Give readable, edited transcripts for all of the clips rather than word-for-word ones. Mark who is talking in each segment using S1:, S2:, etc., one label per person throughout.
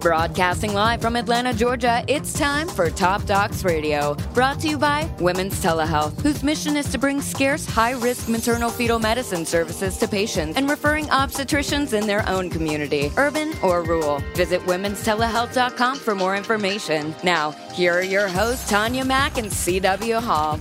S1: Broadcasting live from Atlanta, Georgia, it's time for Top Docs Radio. Brought to you by Women's Telehealth, whose mission is to bring scarce, high-risk maternal-fetal medicine services to patients and referring obstetricians in their own community, urban or rural. Visit womenstelehealth.com for more information. Now, here are your hosts, Tanya Mack and C.W. Hall.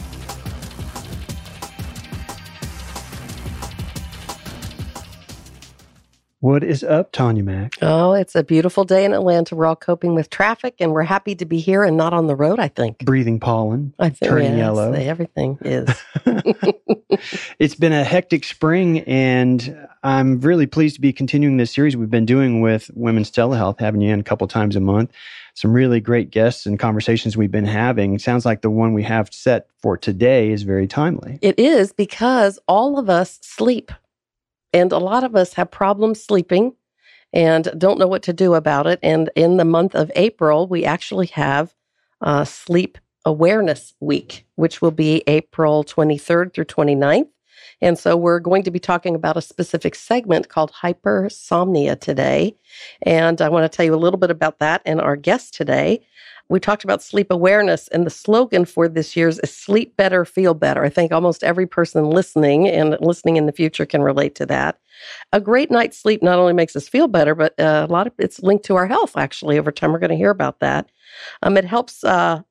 S2: What is up, Tanya Mack?
S3: Oh, it's a beautiful day in Atlanta. We're all coping with traffic, and we're happy to be here and not on the road, I think.
S2: Breathing pollen,
S3: I think,
S2: turning yellow.
S3: Everything is.
S2: It's been a hectic spring, and I'm really pleased to be continuing this series we've been doing with Women's Telehealth, having you in a couple times a month. Some really great guests and conversations we've been having. It sounds like the one we have set for today is very timely.
S3: It is, because all of us sleep. And a lot of us have problems sleeping and don't know what to do about it. And in the month of April, we actually have Sleep Awareness Week, which will be April 23rd through 29th. And so we're going to be talking about a specific segment called hypersomnia today. And I want to tell you a little bit about that and our guest today. We talked about sleep awareness, and the slogan for this year's is Sleep Better, Feel Better. I think almost every person listening and listening in the future can relate to that. A great night's sleep not only makes us feel better, but a lot of it's linked to our health, actually. Over time, we're going to hear about that. It helps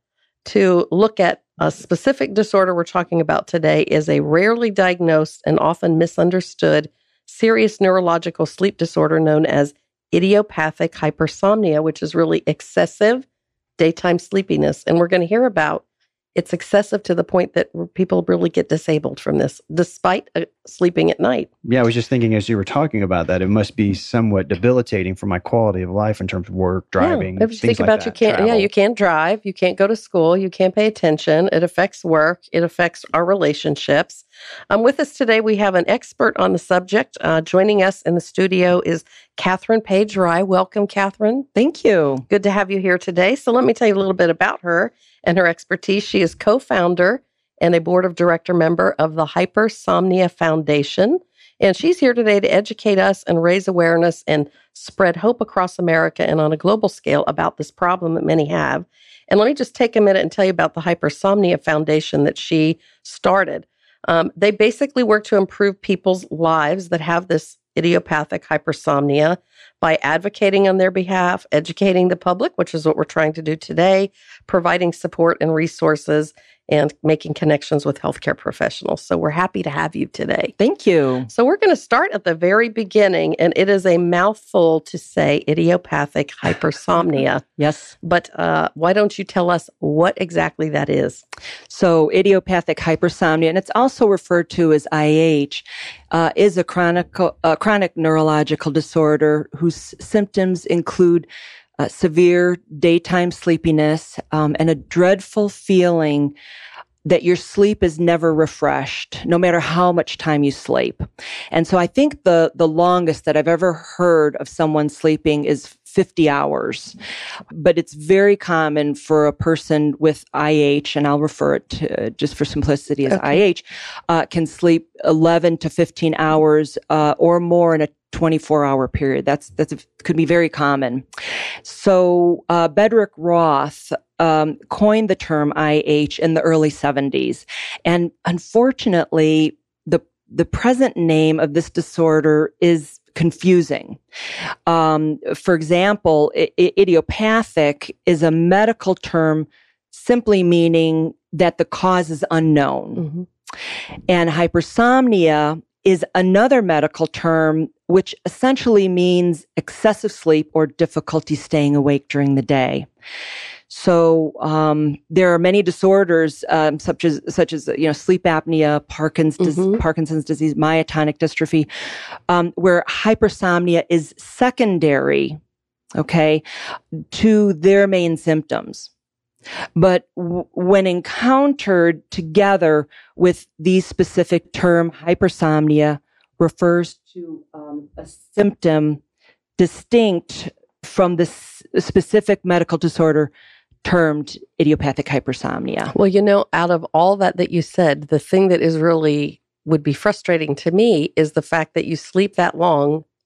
S3: to look at a specific disorder we're talking about today is a rarely diagnosed and often misunderstood serious neurological sleep disorder known as idiopathic hypersomnia, which is really excessive daytime sleepiness. And we're going to hear about it's excessive to the point that people really get disabled from this, despite sleeping at night.
S2: Yeah, I was just thinking as you were talking about that, it must be somewhat debilitating for my quality of life in terms of work, driving,
S3: if you think about
S2: like that,
S3: you can't drive, you can't go to school, you can't pay attention. It affects work. It affects our relationships. With us today, we have an expert on the subject. Joining us in the studio is Catherine Page Rye. Welcome, Catherine.
S4: Thank you.
S3: Good to have you here today. So let me tell you a little bit about her and her expertise. She is co-founder and a board of director member of the Hypersomnia Foundation. And she's here today to educate us and raise awareness and spread hope across America and on a global scale about this problem that many have. And let me just take a minute and tell you about the Hypersomnia Foundation that she started. They basically work to improve people's lives that have this idiopathic hypersomnia by advocating on their behalf, educating the public, which is what we're trying to do today, providing support and resources, and making connections with healthcare professionals. So we're happy to have you today.
S4: Thank you.
S3: So we're going to start at the very beginning, and it is a mouthful to say idiopathic hypersomnia.
S4: Yes.
S3: But why don't you tell us what exactly that is?
S4: So idiopathic hypersomnia, and it's also referred to as IH, is a chronic neurological disorder whose symptoms include severe daytime sleepiness and a dreadful feeling that your sleep is never refreshed, no matter how much time you sleep. And so I think the longest that I've ever heard of someone sleeping is 50 hours. But it's very common for a person with IH, and I'll refer it to, just for simplicity as IH, can sleep 11 to 15 hours or more in a 24-hour period. That's could be very common. So Bedrick Roth coined the term IH in the early 70s. And unfortunately, the present name of this disorder is confusing. For example, idiopathic is a medical term simply meaning that the cause is unknown. Mm-hmm. And hypersomnia is another medical term which essentially means excessive sleep or difficulty staying awake during the day. So there are many disorders such as sleep apnea, Parkinson's disease, myotonic dystrophy, where hypersomnia is secondary, to their main symptoms. But when encountered together with the specific term, hypersomnia refers to a symptom distinct from the specific medical disorder termed idiopathic hypersomnia.
S3: Well, out of all that you said, the thing that is really would be frustrating to me is the fact that you sleep that long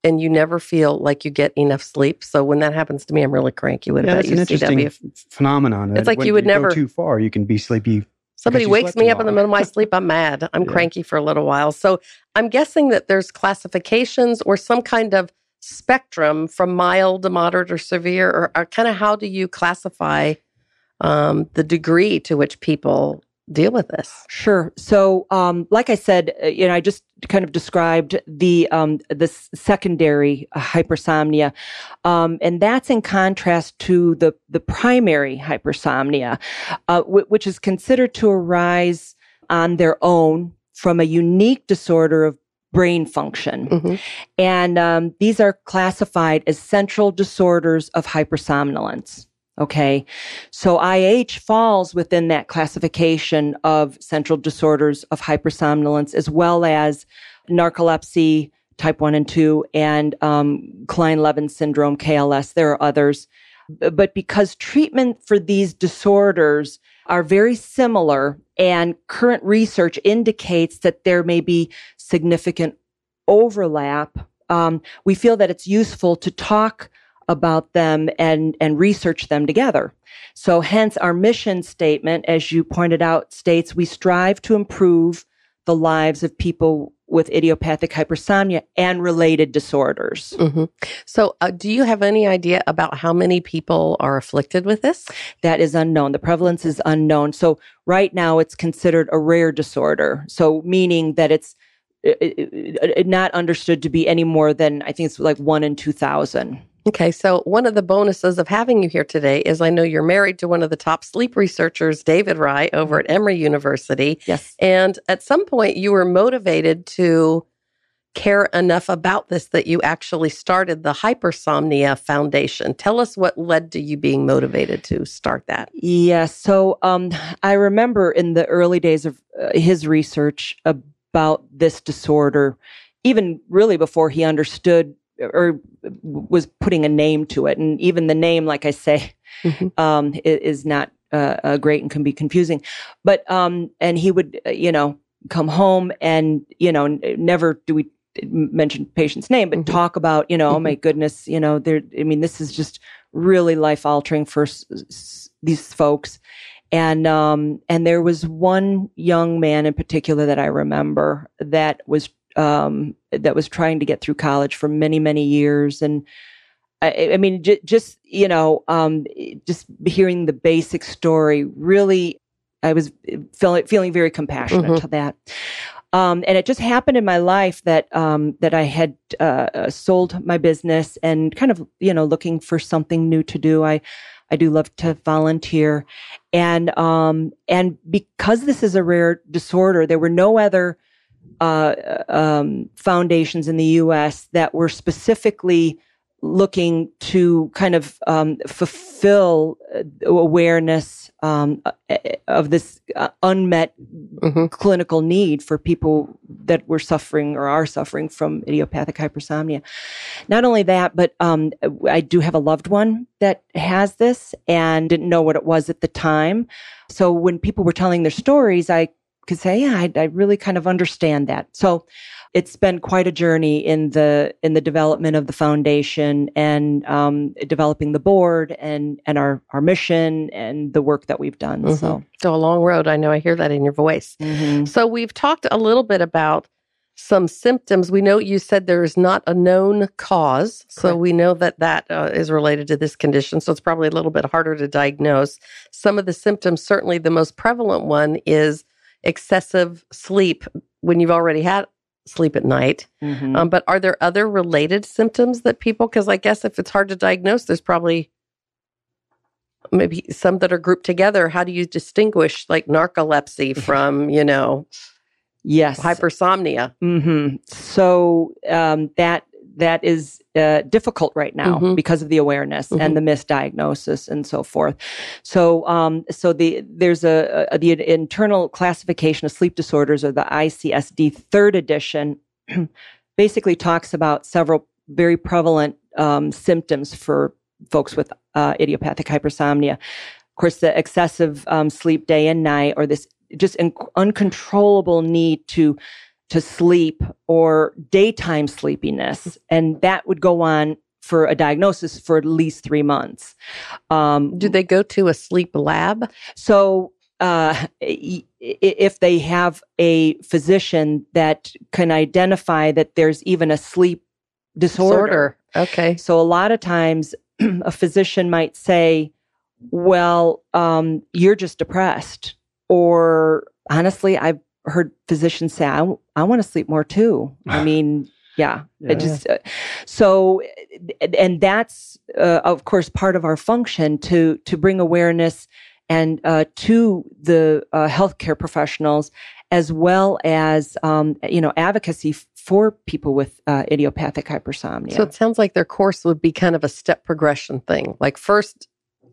S3: and you never feel like you get enough sleep. So when that happens to me, I'm really cranky with
S2: that's an interesting phenomenon.
S3: It's like
S2: when
S3: you would never
S2: go too far. You can be sleepy.
S3: Somebody wakes me up in the middle of my sleep, I'm mad. I'm cranky for a little while. So I'm guessing that there's classifications or some kind of spectrum from mild to moderate or severe, or kind of how do you classify the degree to which people deal with this?
S4: Sure. So, like I said, I just kind of described the secondary hypersomnia, and that's in contrast to the primary hypersomnia, which is considered to arise on their own from a unique disorder of brain function.
S3: Mm-hmm.
S4: And these are classified as central disorders of hypersomnolence. Okay. So IH falls within that classification of central disorders of hypersomnolence, as well as narcolepsy, type 1 and 2, and Klein-Levin syndrome, KLS. There are others. But because treatment for these disorders are very similar, and current research indicates that there may be significant overlap, we feel that it's useful to talk about them and research them together. So hence our mission statement, as you pointed out, states we strive to improve the lives of people with idiopathic hypersomnia and related disorders.
S3: Mm-hmm. So do you have any idea about how many people are afflicted with this?
S4: That is unknown. The prevalence is unknown. So right now it's considered a rare disorder. So meaning that it's not understood to be any more than, I think it's like 1 in 2,000.
S3: Okay, so one of the bonuses of having you here today is I know you're married to one of the top sleep researchers, David Rye, over at Emory University.
S4: Yes.
S3: And at some point you were motivated to care enough about this that you actually started the Hypersomnia Foundation. Tell us what led to you being motivated to start that.
S4: Yes. So I remember in the early days of his research about this disorder, even really before he understood or was putting a name to it. And even the name, like I say,
S3: Mm-hmm.
S4: is not great and can be confusing. But, and he would, come home and, never do we mention patient's name, but
S3: Mm-hmm.
S4: talk about, oh my goodness, this is just really life altering for these folks. And there was one young man in particular that I remember that was trying to get through college for many, many years. And just hearing the basic story, really, I was feeling very compassionate
S3: Mm-hmm.
S4: to that. And it just happened in my life that I had sold my business and kind of, looking for something new to do. I do love to volunteer. And because this is a rare disorder, there were no other foundations in the U.S. that were specifically looking to kind of fulfill awareness of this unmet
S3: Mm-hmm.
S4: clinical need for people that were suffering or are suffering from idiopathic hypersomnia. Not only that, but I do have a loved one that has this and didn't know what it was at the time. So when people were telling their stories, I could say, yeah, I really kind of understand that. So it's been quite a journey in the development of the foundation and developing the board and our mission and the work that we've done.
S3: Mm-hmm. So a long road. I know I hear that in your voice.
S4: Mm-hmm.
S3: So we've talked a little bit about some symptoms. We know you said there is not a known cause. So
S4: Correct.
S3: we know that is related to this condition. So it's probably a little bit harder to diagnose. Some of the symptoms, certainly the most prevalent one is excessive sleep when you've already had sleep at night.
S4: Mm-hmm.
S3: But are there other related symptoms that people, because I guess if it's hard to diagnose, there's probably maybe some that are grouped together. How do you distinguish like narcolepsy from,
S4: Yes.
S3: hypersomnia?
S4: Mm-hmm. So that is difficult right now
S3: Mm-hmm.
S4: because of the awareness
S3: Mm-hmm.
S4: and the misdiagnosis and so forth. So there's the internal classification of sleep disorders, or the ICSD third edition, basically talks about several very prevalent symptoms for folks with idiopathic hypersomnia. Of course, the excessive sleep day and night, or this just uncontrollable need to to sleep or daytime sleepiness. And that would go on for a diagnosis for at least 3 months.
S3: Do they go to a sleep lab?
S4: So if they have a physician that can identify that there's even a sleep disorder.
S3: Okay.
S4: So a lot of times a physician might say, well, you're just depressed. Or honestly, I've heard physicians say, I want to sleep more too. I mean, yeah. It just so, and that's of course part of our function to bring awareness and to the healthcare professionals, as well as advocacy for people with idiopathic hypersomnia.
S3: So it sounds like their course would be kind of a step progression thing. Like first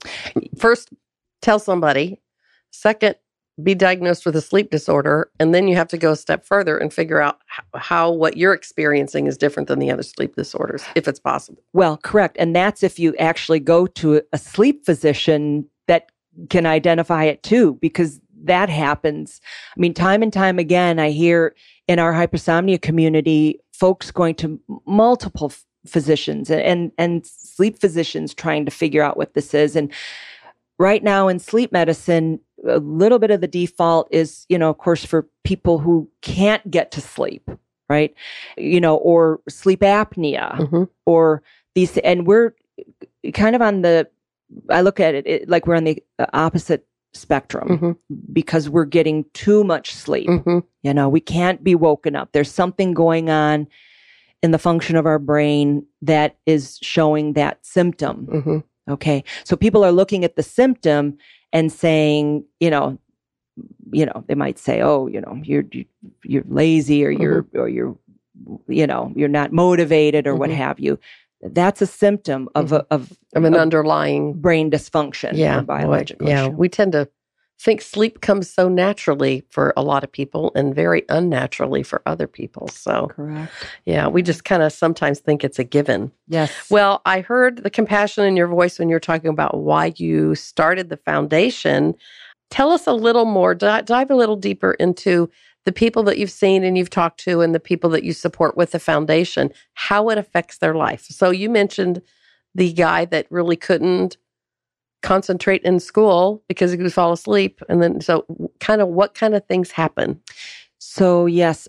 S3: tell somebody, second, be diagnosed with a sleep disorder, and then you have to go a step further and figure out how what you're experiencing is different than the other sleep disorders, if it's possible.
S4: Well, correct. And that's if you actually go to a sleep physician that can identify it too, because that happens. I mean, time and time again, I hear in our hypersomnia community, folks going to multiple physicians and sleep physicians trying to figure out what this is. And right now in sleep medicine, a little bit of the default is, of course, for people who can't get to sleep, right? Or sleep apnea or these, and we're kind of on I look at it like we're on the opposite spectrum because we're getting too much sleep. We can't be woken up. There's something going on in the function of our brain that is showing that symptom. Okay. So people are looking at the symptom and saying, they might say, oh, you're lazy or you're not motivated or what have you. That's a symptom of
S3: an underlying
S4: brain dysfunction or biological issue.
S3: We tend to think sleep comes so naturally for a lot of people and very unnaturally for other people. So,
S4: correct.
S3: Yeah, we just kind of sometimes think it's a given.
S4: Yes.
S3: Well, I heard the compassion in your voice when you're talking about why you started the foundation. Tell us a little more, dive a little deeper into the people that you've seen and you've talked to and the people that you support with the foundation, how it affects their life. So you mentioned the guy that really couldn't concentrate in school because he would fall asleep. And then, so what kind of things happen?
S4: So yes,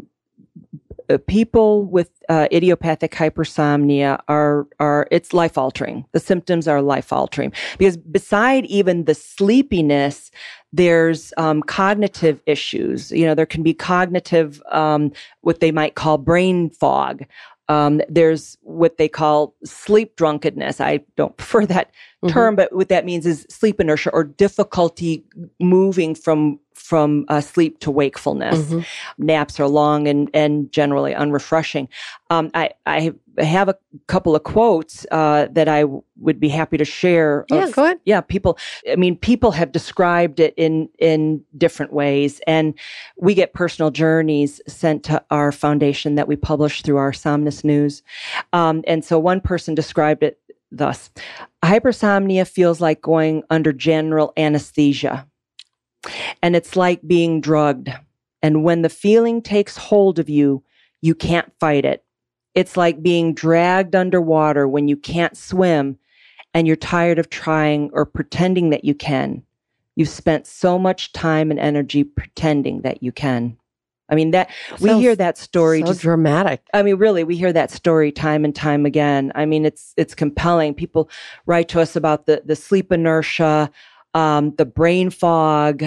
S4: people with idiopathic hypersomnia are it's life altering. The symptoms are life altering because beside even the sleepiness, there's cognitive issues. There can be cognitive, what they might call brain fog. There's what they call sleep drunkenness. I don't prefer that term, but what that means is sleep inertia or difficulty moving from sleep to wakefulness. Naps are long and generally unrefreshing. I have a couple of quotes that I would be happy to share.
S3: Yeah, go ahead.
S4: Yeah, people have described it in different ways, and we get personal journeys sent to our foundation that we publish through our Somnus News. And so one person described it thus: hypersomnia feels like going under general anesthesia. And it's like being drugged. And when the feeling takes hold of you, you can't fight it. It's like being dragged underwater when you can't swim and you're tired of trying or pretending that you can. You've spent so much time and energy pretending that you can. I mean, we hear that story.
S3: So dramatic.
S4: I mean, really, we hear that story time and time again. I mean, it's compelling. People write to us about the sleep inertia, the brain fog,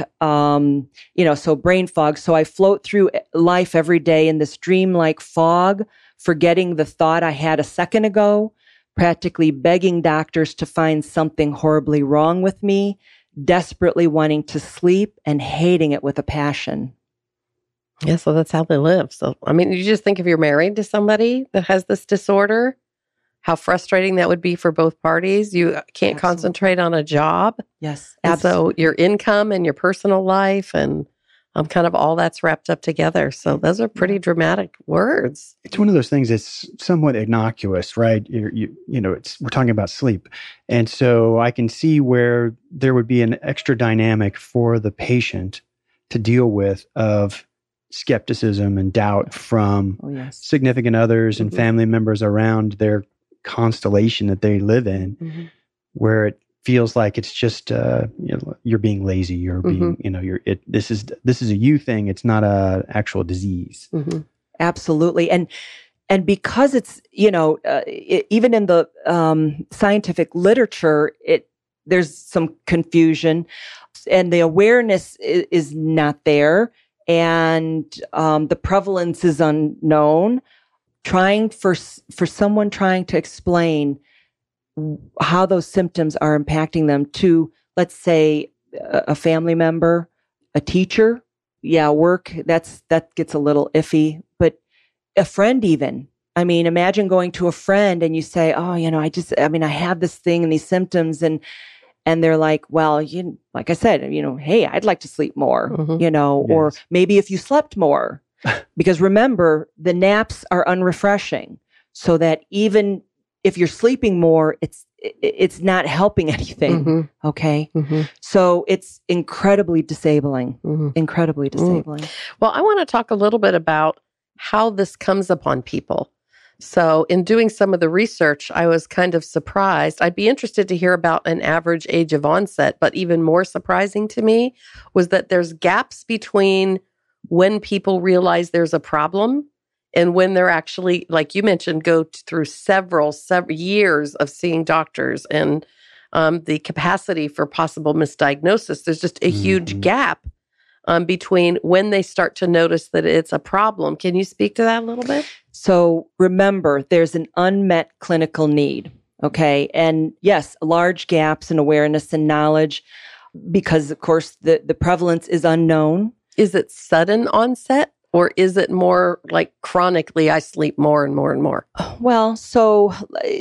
S4: so brain fog. So I float through life every day in this dreamlike fog, forgetting the thought I had a second ago, practically begging doctors to find something horribly wrong with me, desperately wanting to sleep and hating it with a passion.
S3: Yeah, so that's how they live. So, I mean, you just think if you're married to somebody that has this disorder, how frustrating that would be for both parties. You can't concentrate on a job.
S4: Yes,
S3: absolutely. So your income and your personal life and kind of all that's wrapped up together. So those are pretty dramatic words.
S2: It's one of those things that's somewhat innocuous, right? We're talking about sleep. And so I can see where there would be an extra dynamic for the patient to deal with of skepticism and doubt from significant others and family members around their constellation that they live in, where it feels like it's just you're being lazy, you're being this is a you thing. It's not a actual disease.
S4: Absolutely, and because it's even in the scientific literature, there's some confusion, and the awareness is not there, and the prevalence is unknown. For someone trying to explain how those symptoms are impacting them to, let's say, a family member, a teacher, work, that gets a little iffy, but a friend even. I mean, imagine going to a friend and you say, oh, I have this thing and these symptoms, and they're like, well, like I said, hey, I'd like to sleep more, or maybe if you slept more, because remember, the naps are unrefreshing, so that even if you're sleeping more, it's not helping anything. Okay. So it's incredibly disabling, incredibly disabling.
S3: Well, I want to talk a little bit about how this comes upon people. So in doing some of the research, I was kind of surprised. I'd be interested to hear about an average age of onset, but even more surprising to me was that there's gaps between when people realize there's a problem and when they're actually, like you mentioned, go through several years of seeing doctors and the capacity for possible misdiagnosis. There's just a huge gap between when they start to notice that it's a problem. Can you speak to that a little bit?
S4: So remember, there's an unmet clinical need, okay? And yes, large gaps in awareness and knowledge, because of course the prevalence is unknown.
S3: Is it sudden onset? Or is it more like chronically, I sleep more and more and more?
S4: Well, so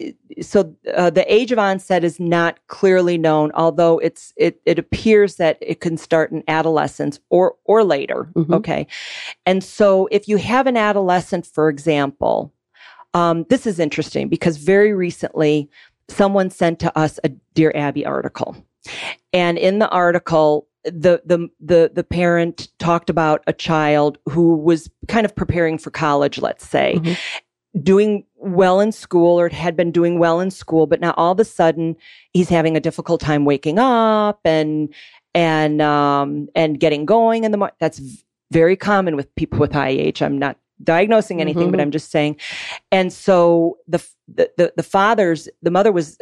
S4: the age of onset is not clearly known, although it appears that it can start in adolescence or later. Okay. And so if you have an adolescent, for example, this is interesting because very recently someone sent to us a Dear Abby article. And in the article, the parent talked about a child who was kind of preparing for college, let's say, doing well in school, or had been doing well in school, but now all of a sudden he's having a difficult time waking up and getting going in the morning. That's very common with people with IH. I'm not diagnosing anything, but I'm just saying. And so the mother was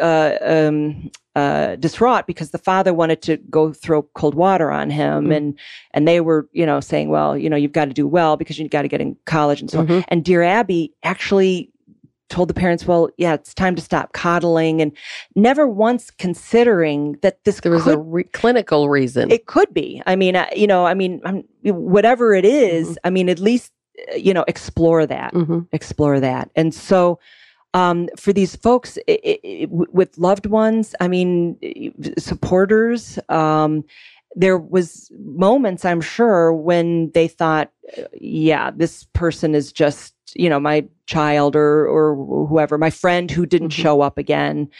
S4: distraught because the father wanted to go throw cold water on him, and they were saying, well, you've got to do well because you've got to get in college and so on. And Dear Abby actually told the parents, well, yeah, it's time to stop coddling, and never once considering that there was
S3: a clinical reason.
S4: It could be. I mean, whatever it is, I mean, at least explore that. And so for these folks with loved ones, I mean, supporters, there was moments, I'm sure, when they thought, this person is just, my child or whoever, my friend who didn't show up again.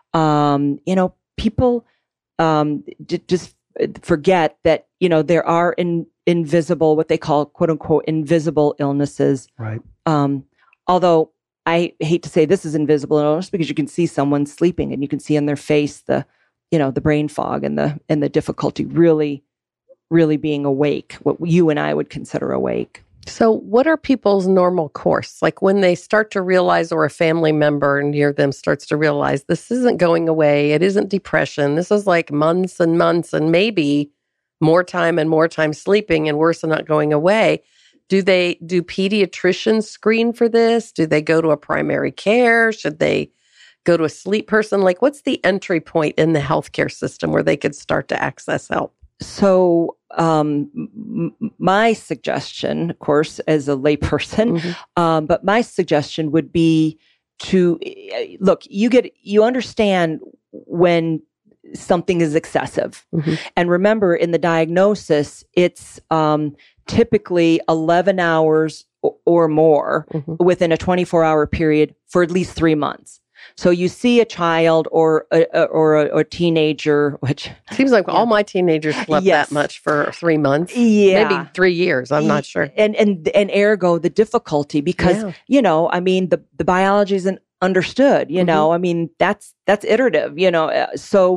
S4: People just forget that, there are invisible, what they call quote unquote invisible illnesses.
S2: Right.
S4: Although I hate to say this is invisible illness, because you can see someone sleeping and you can see in their face the brain fog and the difficulty really, really being awake, what you and I would consider awake.
S3: So what are people's normal course? Like when they start to realize, or a family member near them starts to realize this isn't going away, it isn't depression, this is like months and months and maybe more time and more time sleeping and worse and not going away. Do pediatricians screen for this? Do they go to a primary care? Should they go to a sleep person? Like, what's the entry point in the healthcare system where they could start to access help?
S4: So my suggestion, of course, as a layperson, but my suggestion would be to look, you understand when something is excessive. And remember, in the diagnosis, it's typically 11 hours or more within a 24-hour period for at least 3 months. So you see a child or a teenager, which
S3: seems like all my teenagers slept that much for 3 months, maybe 3 years. I'm not sure.
S4: And ergo the difficulty, because I mean the biology isn't understood. I mean that's iterative. So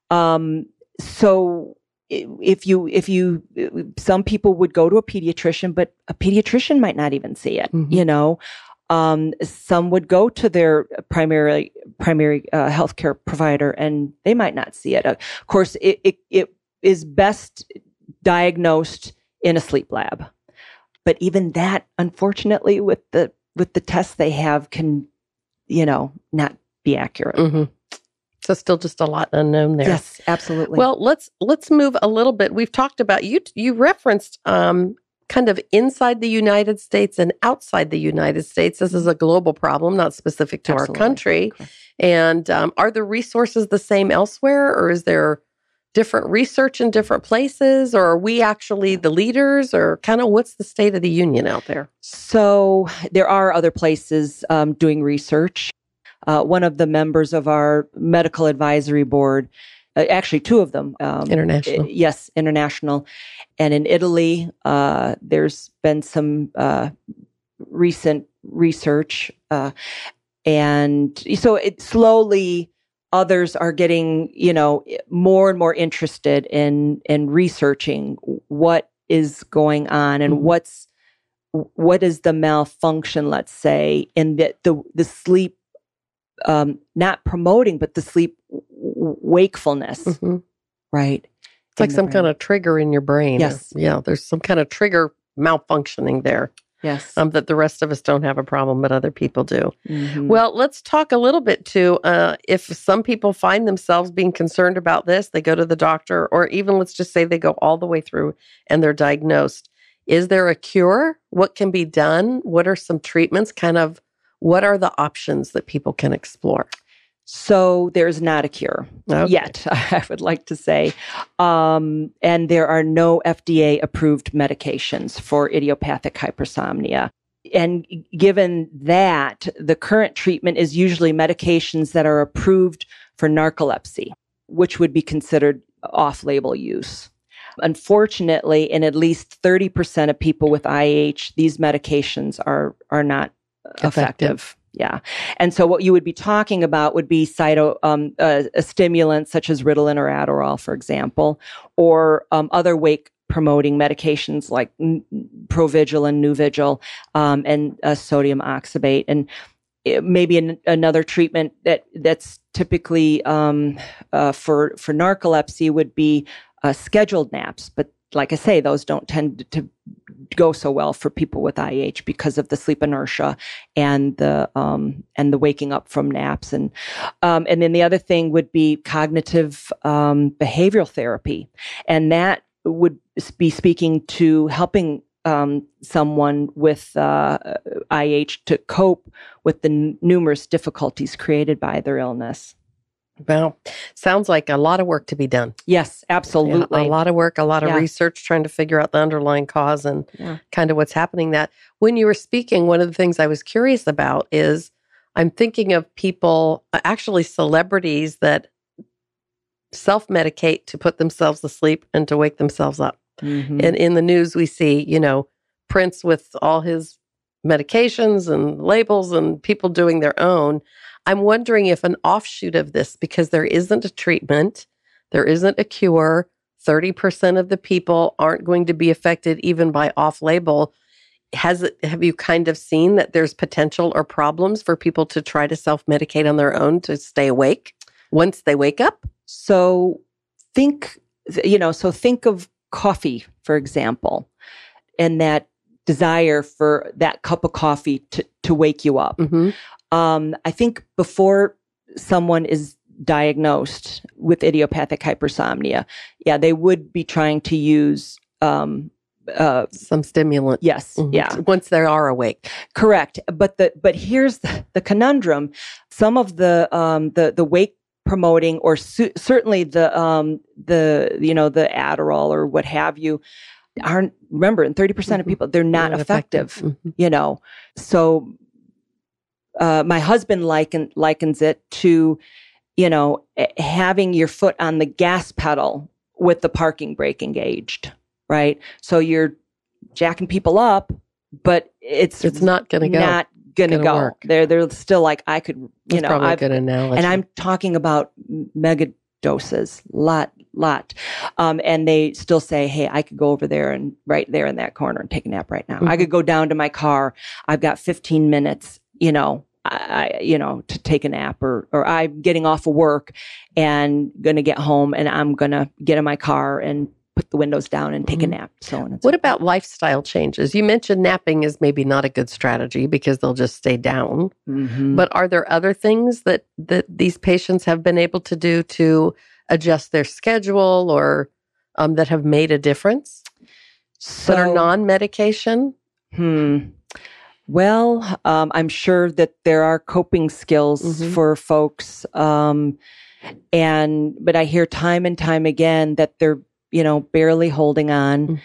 S4: if you some people would go to a pediatrician, but a pediatrician might not even see it. Some would go to their primary healthcare provider, and they might not see it. Of course, it is best diagnosed in a sleep lab, but even that, unfortunately, with the tests they have, can not be accurate.
S3: Mm-hmm. So still just a lot unknown there.
S4: Yes, absolutely.
S3: Well, let's move a little bit. We've talked about you referenced kind of inside the United States and outside the United States. This is a global problem, not specific to our country. Okay. And are the resources the same elsewhere, or is there different research in different places, or are we actually the leaders, or kind of what's the state of the union out there?
S4: So there are other places doing research. One of the members of our medical advisory board, actually two of them.
S3: International.
S4: Yes, international. And in Italy, there's been some recent research. And so it slowly, others are getting, more and more interested in researching what is going on and what is the malfunction, let's say, in the sleep, not promoting, but the sleep wakefulness, right?
S3: It's like some kind of trigger in your brain.
S4: Yes.
S3: Yeah, there's some kind of trigger malfunctioning there.
S4: Yes.
S3: That the rest of us don't have a problem, but other people do.
S4: Mm-hmm.
S3: Well, let's talk a little bit too. If some people find themselves being concerned about this, they go to the doctor, or even let's just say they go all the way through and they're diagnosed. Is there a cure? What can be done? What are some treatments? What are the options that people can explore?
S4: So there's not a cure yet, I would like to say. And there are no FDA-approved medications for idiopathic hypersomnia. And given that, the current treatment is usually medications that are approved for narcolepsy, which would be considered off-label use. Unfortunately, in at least 30% of people with IH, these medications are not effective. Yeah. And so what you would be talking about would be stimulants such as Ritalin or Adderall, for example, or other wake-promoting medications like Provigil and Nuvigil, and sodium oxybate. And maybe another treatment that's typically for narcolepsy would be scheduled naps. But like I say, those don't tend to go so well for people with IH because of the sleep inertia and the waking up from naps. And then the other thing would be cognitive behavioral therapy. And that would be speaking to helping someone with IH to cope with the numerous difficulties created by their illness.
S3: Well, sounds like a lot of work to be done.
S4: Yes, absolutely.
S3: Yeah, a lot of work, a lot of research trying to figure out the underlying cause and kind of what's happening. That when you were speaking, one of the things I was curious about is I'm thinking of people, actually celebrities that self-medicate to put themselves to sleep and to wake themselves up. Mm-hmm. And in the news, we see, Prince with all his medications and labels and people doing their own. I'm wondering if an offshoot of this, because there isn't a treatment, there isn't a cure, 30% of the people aren't going to be affected even by off-label. Have you kind of seen that there's potential or problems for people to try to self-medicate on their own to stay awake once they wake up?
S4: So think of coffee, for example, and that desire for that cup of coffee to wake you up. Mm-hmm. I think before someone is diagnosed with idiopathic hypersomnia, they would be trying to use some
S3: stimulant.
S4: Yes, mm-hmm.
S3: Once they are awake,
S4: correct. But here's the conundrum: some of the wake promoting, or certainly the Adderall or what have you, aren't. Remember, in 30% of people, they're not effective. Mm-hmm. So. my husband likens it to, having your foot on the gas pedal with the parking brake engaged, right? So you're jacking people up, but it's
S3: not going to go.
S4: Not going to go.
S3: Work.
S4: They're still like, I could,
S3: That's probably a good analogy.
S4: And I'm talking about mega doses, lot. And they still say, hey, I could go over there and right there in that corner and take a nap right now. Mm-hmm. I could go down to my car. I've got 15 minutes, to take a nap, or I'm getting off of work and going to get home, and I'm going to get in my car and put the windows down and take a nap.
S3: What about lifestyle changes? You mentioned napping is maybe not a good strategy because they'll just stay down. Mm-hmm. But are there other things that these patients have been able to do to adjust their schedule or that have made a difference that are non-medication?
S4: Well, I'm sure that there are coping skills for folks. But I hear time and time again that they're, barely holding on,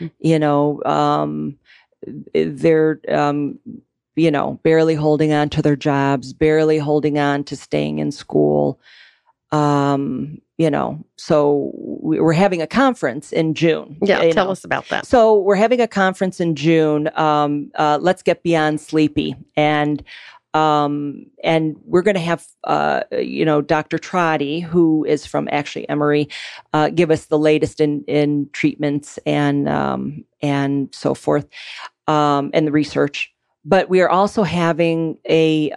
S4: they're, barely holding on to their jobs, barely holding on to staying in school. So we're having a conference in June.
S3: Yeah, tell us about that.
S4: So we're having a conference in June. Let's Get Beyond Sleepy. And we're going to have, Dr. Trotty, who is from actually Emory, give us the latest in treatments and so forth, and the research. But we are also having a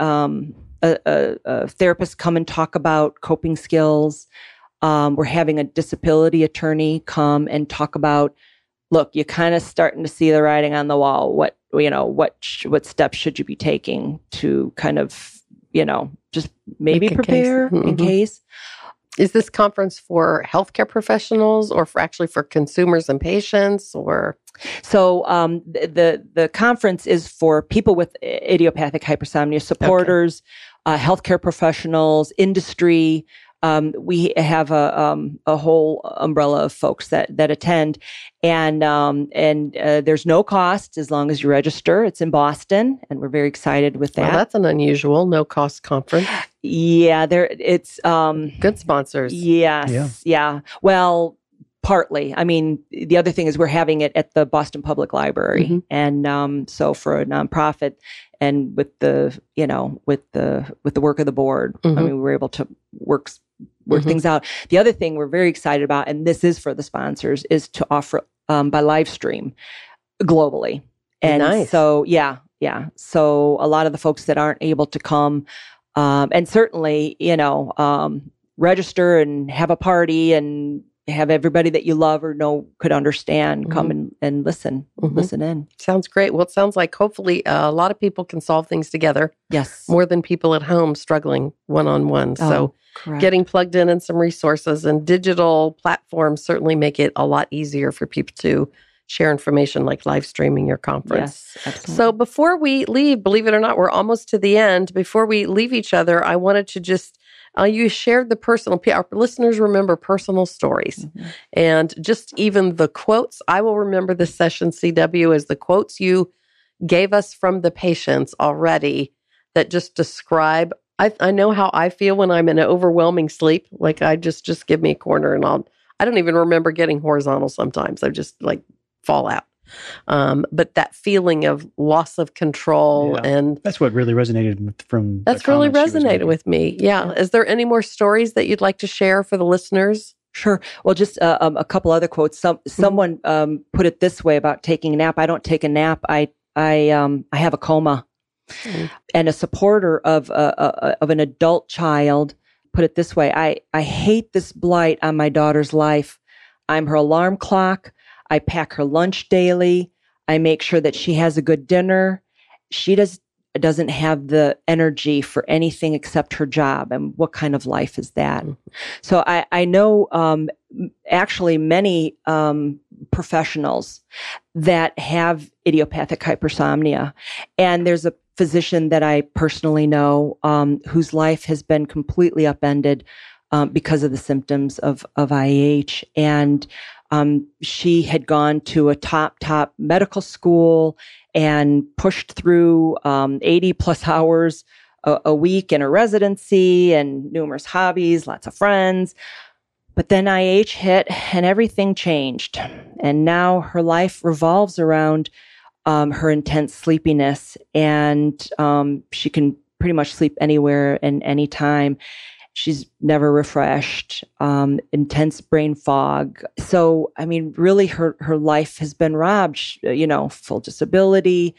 S4: therapist come and talk about coping skills. We're having a disability attorney come and talk about, look, you're kind of starting to see the writing on the wall. What steps should you be taking to kind of, just maybe prepare in case.
S3: Is this conference for healthcare professionals or for consumers and patients, or?
S4: So the conference is for people with idiopathic hypersomnia, supporters, healthcare professionals, industry. We have a whole umbrella of folks that attend, and there's no cost as long as you register. It's in Boston, and we're very excited with that.
S3: Well, that's an unusual no cost conference.
S4: Yeah, it's
S3: good sponsors.
S4: Yes, yeah. Well, partly. I mean, the other thing is we're having it at the Boston Public Library, and so for a nonprofit, and with the work of the board, I mean, we were able to work things out. The other thing we're very excited about, and this is for the sponsors, is to offer by live stream globally. And
S3: nice.
S4: So, yeah. So a lot of the folks that aren't able to come, and certainly, register and have a party and have everybody that you love or know could understand come and listen in.
S3: Sounds great. Well, it sounds like hopefully a lot of people can solve things together.
S4: Yes.
S3: More than people at home struggling one-on-one. So
S4: correct.
S3: Getting plugged in some resources and digital platforms certainly make it a lot easier for people to share information like live streaming your conference.
S4: Yes, absolutely.
S3: So before we leave, believe it or not, we're almost to the end. Before we leave each other, I wanted to just you shared the personal, our listeners remember personal stories and just even the quotes. I will remember this session, CW, as the quotes you gave us from the patients already that just describe, I know how I feel when I'm in an overwhelming sleep. Like I just give me a corner and I don't even remember getting horizontal sometimes. I just like fall out. But that feeling of loss of control and
S2: that's what really resonated from.
S3: That's really resonated with me. Yeah. Is there any more stories that you'd like to share for the listeners?
S4: Sure. Well, just a couple other quotes. Someone put it this way about taking a nap. I don't take a nap. I have a coma. And a supporter of an adult child put it this way. I hate this blight on my daughter's life. I'm her alarm clock. I pack her lunch daily. I make sure that she has a good dinner. She doesn't have the energy for anything except her job. And what kind of life is that? So I know actually many professionals that have idiopathic hypersomnia. And there's a physician that I personally know whose life has been completely upended because of the symptoms of IH. And she had gone to a top medical school and pushed through 80 plus hours a week in a residency and numerous hobbies, lots of friends. But then IH hit and everything changed. And now her life revolves around her intense sleepiness, and she can pretty much sleep anywhere and anytime. She's never refreshed, intense brain fog. So, I mean, really her life has been robbed, full disability.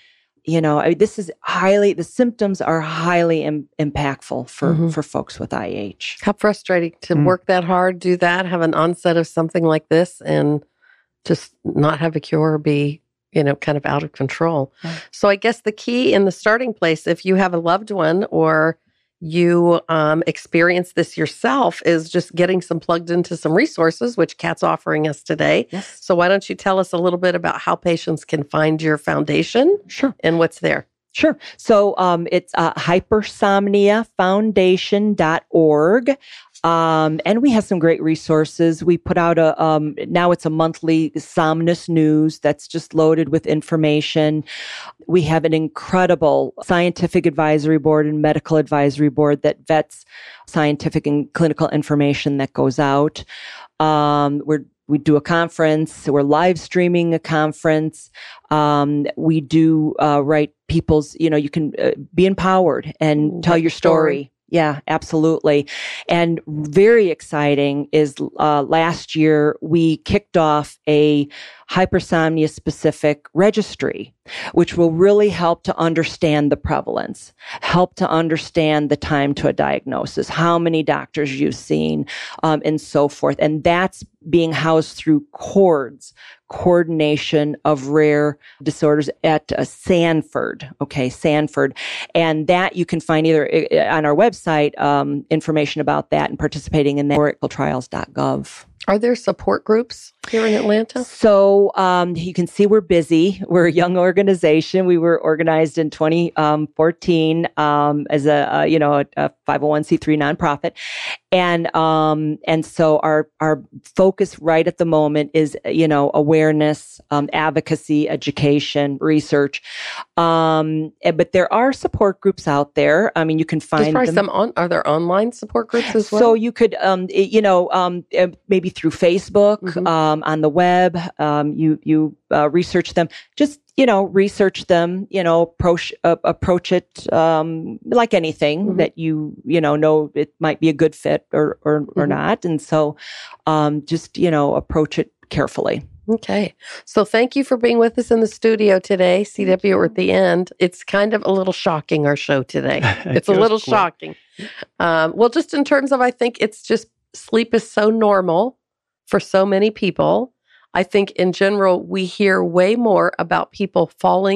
S4: The symptoms are highly impactful for folks with IH.
S3: How frustrating to work that hard, do that, have an onset of something like this, and just not have a cure, or be, kind of out of control. Yeah. So I guess the key in the starting place, if you have a loved one or you experience this yourself, is just getting plugged into some resources, which Kat's offering us today.
S4: Yes.
S3: So why don't you tell us a little bit about how patients can find your foundation?
S4: Sure.
S3: And what's there?
S4: Sure. So it's hypersomniafoundation.org. And we have some great resources. We put out now it's a monthly Somnus News that's just loaded with information. We have an incredible scientific advisory board and medical advisory board that vets scientific and clinical information that goes out. We do a conference. We're live streaming a conference. We do write people's, you can be empowered and tell your story. Yeah, absolutely. And very exciting is last year we kicked off a hypersomnia specific registry, which will really help to understand the prevalence, help to understand the time to a diagnosis, how many doctors you've seen, and so forth. And that's being housed through CORDS, Coordination of Rare Disorders at Sanford. Sanford. And that you can find either on our website, information about that and participating in that, or at clinicaltrials.gov.
S3: Are there support groups here in Atlanta?
S4: So you can see we're busy. We're a young organization. We were organized in 2014 as a 501c3 nonprofit, and so our focus right at the moment is awareness, advocacy, education, research. But there are support groups out there. I mean, you can find them.
S3: Are there online support groups as well?
S4: So you could maybe through Facebook, on the web, you research them. Just research them. Approach it like anything that know it might be a good fit or not, and so just approach it carefully.
S3: Okay. So thank you for being with us in the studio today. CW, we're at the end. It's kind of a little shocking, our show today. It's a little shocking. Well, just in terms of, I think it's just sleep is so normal for so many people. I think in general, we hear way more about people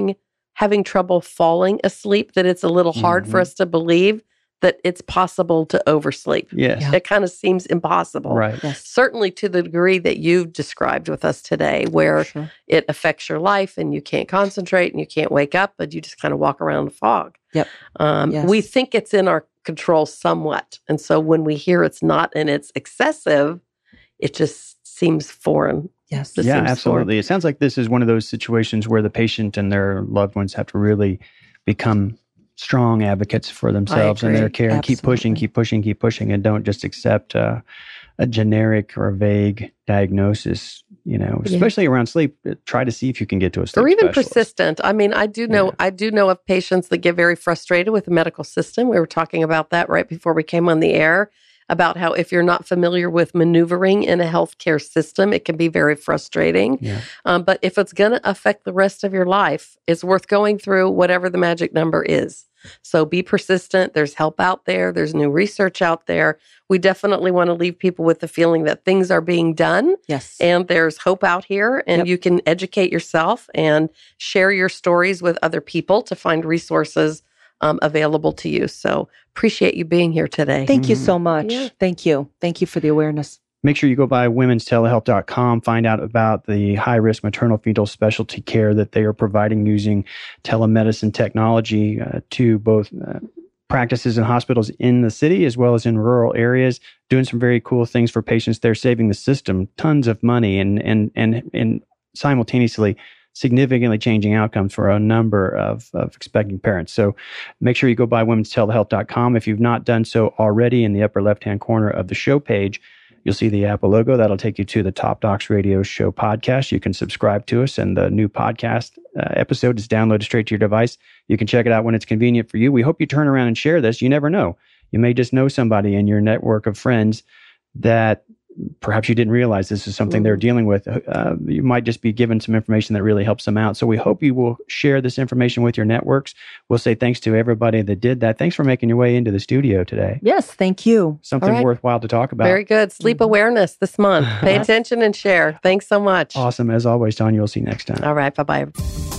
S3: having trouble falling asleep, that it's a little hard for us to believe that it's possible to oversleep.
S2: Yes. Yeah.
S3: It kind of seems impossible.
S2: Right.
S3: Yes. Certainly to the degree that you've described with us today, where it affects your life and you can't concentrate and you can't wake up, but you just kind of walk around in fog.
S4: Yep.
S3: We think it's in our control somewhat. And so when we hear it's not and it's excessive, it just seems foreign.
S4: Yes.
S2: Yeah, absolutely. It sounds like this is one of those situations where the patient and their loved ones have to really become strong advocates for themselves and their care.
S4: Absolutely.
S2: And keep pushing, and don't just accept a generic or vague diagnosis, especially around sleep. Try to see if you can get to a sleep
S3: or even
S2: specialist.
S3: Persistent. I mean, I do know of patients that get very frustrated with the medical system. We were talking about that right before we came on the air, about how if you're not familiar with maneuvering in a healthcare system, it can be very frustrating.
S2: Yeah.
S3: But if it's going to affect the rest of your life, it's worth going through whatever the magic number is. So be persistent. There's help out there. There's new research out there. We definitely want to leave people with the feeling that things are being done.
S4: Yes.
S3: And there's hope out here, and you can educate yourself and share your stories with other people to find resources available to you. So appreciate you being here today.
S4: Thank you so much. Yeah. Thank you. Thank you for the awareness.
S2: Make sure you go by womenstelehealth.com, find out about the high-risk maternal fetal specialty care that they are providing using telemedicine technology to both practices and hospitals in the city as well as in rural areas, doing some very cool things for patients. They're saving the system tons of money and simultaneously significantly changing outcomes for a number of expecting parents. So make sure you go by womenstelehealth.com. If you've not done so already, in the upper left-hand corner of the show page, you'll see the Apple logo. That'll take you to the Top Docs Radio Show podcast. You can subscribe to us, and the new podcast episode is downloaded straight to your device. You can check it out when it's convenient for you. We hope you turn around and share this. You never know. You may just know somebody in your network of friends that perhaps you didn't realize this is something they're dealing with. You might just be given some information that really helps them out. So we hope you will share this information with your networks. We'll say thanks to everybody that did that. Thanks for making your way into the studio today.
S4: Yes, thank you.
S2: Something worthwhile to talk about.
S3: Very good. Sleep awareness this month. Pay attention and share. Thanks so much.
S2: Awesome. As always, Tanya, we'll see you next time.
S3: All right. Bye-bye.